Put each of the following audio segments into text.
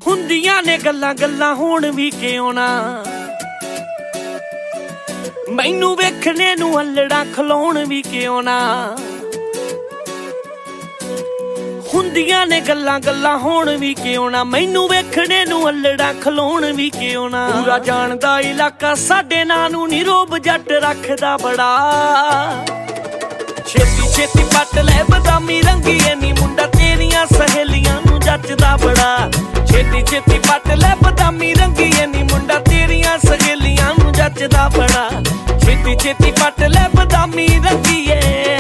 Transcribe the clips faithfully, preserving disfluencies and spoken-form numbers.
ਹੁੰਦੀਆਂ ਨੇ ਗੱਲਾਂ ਗੱਲਾਂ ਹੁਣ ਵੀ ਕਿਉਂ ਨਾ ਮੈਨੂੰ ਵੇਖਣੇ ਨੂੰ ਅਲੜਾ ਖਲਾਉਣ ਵੀ ਕਿਉਂ ਨਾ ਹੁੰਦੀਆਂ ਨੇ ਗੱਲਾਂ ਗੱਲਾਂ ਹੁਣ ਵੀ ਕਿਉਂ ਨਾ ਮੈਨੂੰ ਵੇਖਣੇ ਨੂੰ ਅਲੜਾ ਖਲਾਉਣ ਵੀ ਕਿਉਂ ਨਾ ਪੂਰਾ ਜਾਣਦਾ ਇਲਾਕਾ ਸਾਡੇ ਨਾਂ ਨੂੰ ਨੀ ਰੋਬ ਜੱਟ ਰੱਖਦਾ ਬੜਾ ਛੇਤੀ ਛੇਤੀ ਪੱਟ ਲੈ ਬਦਾਮੀ ਰੰਗੀਏ ਨੀ ਮੁੰਡਾ ਤੇਰੀਆਂ ਸਹੇਲੀਆਂ ਨੂੰ ਜੱਚਦਾ ਬੜਾ ਛੇਤੀ ਛੇਤੀ ਪੱਟ ਲੈ ਬਦਾਮੀ ਰੰਗੀਏ ਨੀ ਮੁੰਡਾ ਤੇਰੀਆਂ ਸਹੇਲੀਆਂ ਨੂੰ ਜੱਚਦਾ ਬੜਾ ਛੇਤੀ ਛੇਤੀ ਪੱਟ ਲੈ ਬਦਾਮੀ ਰੰਗੀਏ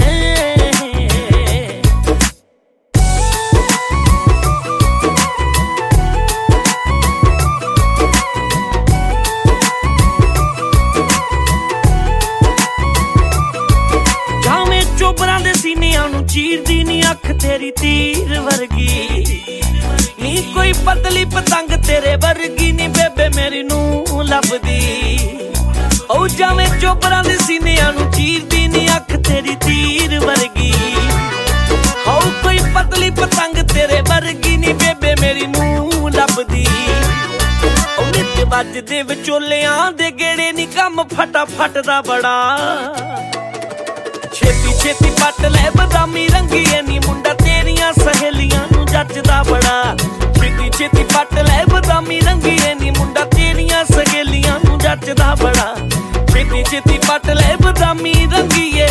ਚੋਬਰਾਂ ਦੇ ਸੀਨਿਆਂ ਨੂੰ ਚੀਰਦੀ ਨੀ ਅੱਖ ਤੇਰੀ ਤੀਰ ਵਰਗੀ ਨੀ ਕੋਈ ਪਤਲੀ ਪਤੰਗ ਤੇਰੇ ਵਰਗੀ ਨੀ ਬੇਬੇ ਮੇਰੀ ਨੂੰ ਲੱਭਦੀ ਉਹ ਜਾਵੇਂ ਚੋਬਰਾਂ ਦੇ ਸੀਨਿਆਂ ਨੂੰ ਚੀਰਦੀ ਨੀ ਅੱਖ ਤੇਰੀ ਤੀਰ ਵਰਗੀ ਹੋ ਕੋਈ ਪਤਲੀ ਪਤੰਗ ਤੇਰੇ ਵਰਗੀ ਨੀ ਬੇਬੇ ਮੇਰੀ ਨੂੰ ਲੱਭਦੀ ਉਹ ਨਿੱਤ ਵੱਜਦੇ ਵਿਚੋਲਿਆਂ ਦੇ ਗੇੜੇ ਨੀ ਕੰਮ ਫਟਾ ਫਟਦਾ ਬੜਾ ਛੇਤੀ ਛੇਤੀ ਪੱਟ ਲੈ ਬਦਾਮੀ ਰੰਗੀਏ ਨੀ ਮੁੰਡਾ ਤੇਰੀਆਂ ਸਹੇਲੀਆਂ ਨੂੰ ਜੱਚਦਾ ਬੜਾ ਛੇਤੀ ਛੇਤੀ ਪੱਟ ਲੈ ਬਦਾਮੀ ਰੰਗੀਏ ਨੀ ਮੁੰਡਾ ਤੇਰੀਆਂ ਸਹੇਲੀਆਂ ਨੂੰ ਜੱਚਦਾ ਬੜਾ ਛੇਤੀ ਛੇਤੀ ਪੱਟ ਲੈ ਬਦਾਮੀ ਰੰਗੀਏ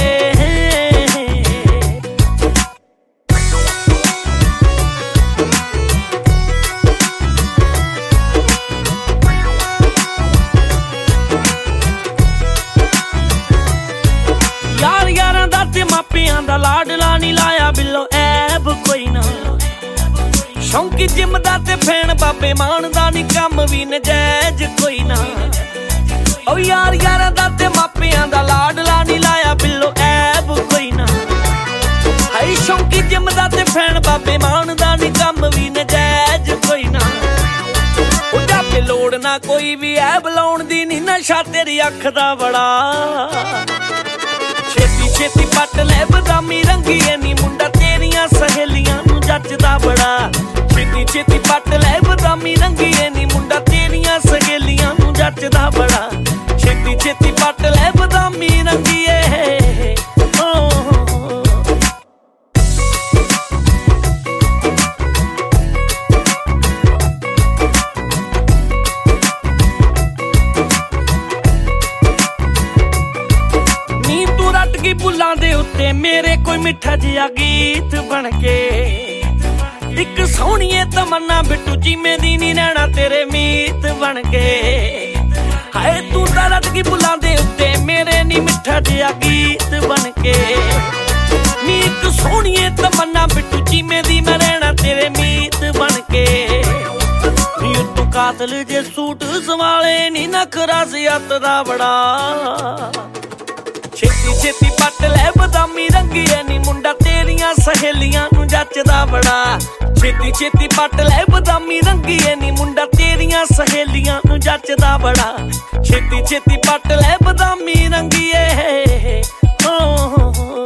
ਮਾਪਿਆਂ ਦਾ ਲਾਡਲਾ ਨੀ ਲਾਇਆ ਬਿੱਲੋ ਐਬ ਕੋਈ ਨਾ ਸ਼ੌਂਕੀ ਜਿਮ ਦਾ ਤੇ ਫੈਨ ਬਾਬੇ ਮਾਨ ਦਾ ਨੀ ਕੰਮ ਵੀ ਨਜਾਇਜ਼ ਕੋਈ ਨਾ ਓ ਯਾਰ ਯਾਰਾਂ ਦਾ ਤੇ ਮਾਪਿਆਂ ਦਾ ਲਾਡਲਾ ਨੀ ਲਾਇਆ ਬਿੱਲੋ ਐਬ ਕੋਈ ਨਾ ਹਾਈ ਸ਼ੌਂਕੀ ਜਿਮ ਦਾ ਤੇ ਫੈਨ ਬਾਬੇ ਮਾਨ ਦਾ ਨੀ ਕੰਮ ਵੀ ਨਜਾਇਜ਼ ਕੋਈ ਨਾ ਉਹ ਜਾਪੇ ਲੋੜ ਨਾ ਕੋਈ ਵੀ ਐਬ ਲਾਉਣ ਦੀ ਨੀ ਨਸ਼ਾ ਤੇਰੀ ਅੱਖ ਦਾ ਬੜਾ ਛੇਤੀ ਛੇਤੀ ਪੱਟ ਲੈ ਬਦਾਮੀ ਰੰਗੀਏ ਨੀ ਮੁੰਡਾ ਤੇਰੀਆਂ ਸਹੇਲੀਆਂ ਨੂੰ ਜੱਚਦਾ ਬੜਾ ਛੇਤੀ ਛੇਤੀ ਪੱਟ ਲੈ ਬਦਾਮੀ ਰੰਗੀਏ ਨੀ ਮੁੰਡਾ ਤੇਰੀਆਂ ਸਹੇਲੀਆਂ ਨੂੰ ਜੱਚਦਾ ਬੜਾ ਛੇਤੀ ਛੇਤੀ ਪੱਟ ਲੈ ਬਦਾਮੀ ਰੰਗੀਏ ਬੁੱਲਾਂ ਦੇ ਉੱਤੇ ਮੇਰੇ ਕੋਈ ਮਿੱਠਾ ਜਿਹਾ ਗੀਤ ਬਣ ਕੇ ਇੱਕ ਸੋਹਣੀਏ ਤਮੰਨਾ ਬਿੱਟੂ ਜੀਵੇਂ ਦੀ ਨੀ ਨੈਣਾ ਤੇਰੇ ਮੀਤ ਬਣ ਕੇ ਹਾਏ ਤੂੰ ਤਾਂ ਰੱਟ ਗਈ ਬੁੱਲਾਂ ਦੇ ਉੱਤੇ ਮੇਰੇ ਨੀ ਮਿੱਠਾ ਜਿਹਾ ਗੀਤ ਬਣ ਕੇ ਨੀ ਇੱਕ ਸੋਹਣੀਏ ਤਮੰਨਾ ਬਿੱਟੂ ਜੀਵੇਂ ਦੀ ਮੈਂ ਰਹਿਣਾ ਤੇਰੇ ਮੀਤ ਬਣ ਕੇ ਨੀ ਤੂੰ ਕਾਤਲ ਜੇ ਸੂਟ ਸਵਾਲੇ ਨੀ ਨਖਰਾ ਜ਼ਿਆਤ ਦਾ ਬੜਾ ਛੇਤੀ ਛੇਤੀ ਪੱਟ ਲੈ ਬਦਾਮੀ ਰੰਗੀਏ ਨੀ ਮੁੰਡਾ ਤੇਰੀਆਂ ਸਹੇਲੀਆਂ ਨੂੰ ਜੱਚਦਾ ਬੜਾ ਛੇਤੀ ਛੇਤੀ ਪੱਟ ਲੈ ਬਦਾਮੀ ਰੰਗੀਏ ਨੀ ਮੁੰਡਾ ਤੇਰੀਆਂ ਸਹੇਲੀਆਂ ਨੂੰ ਜੱਚਦਾ ਬੜਾ ਛੇਤੀ ਛੇਤੀ ਪੱਟ ਲੈ ਬਦਾਮੀ ਰੰਗੀਏ ਓ